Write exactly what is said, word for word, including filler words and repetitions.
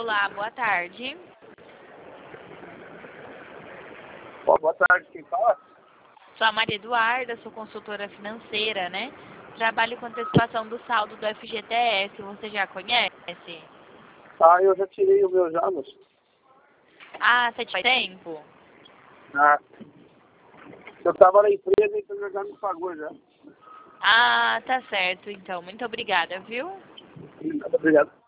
Olá, boa tarde. Boa tarde, quem fala? Sou a Maria Eduarda, sou consultora financeira, né? Trabalho com antecipação do saldo do F G T S, você já conhece? Ah, eu já tirei o meu já, moço. Ah, você faz tempo? Ah, eu tava na empresa, então já me pagou já. Ah, tá certo, então. Muito obrigada, viu? Obrigado.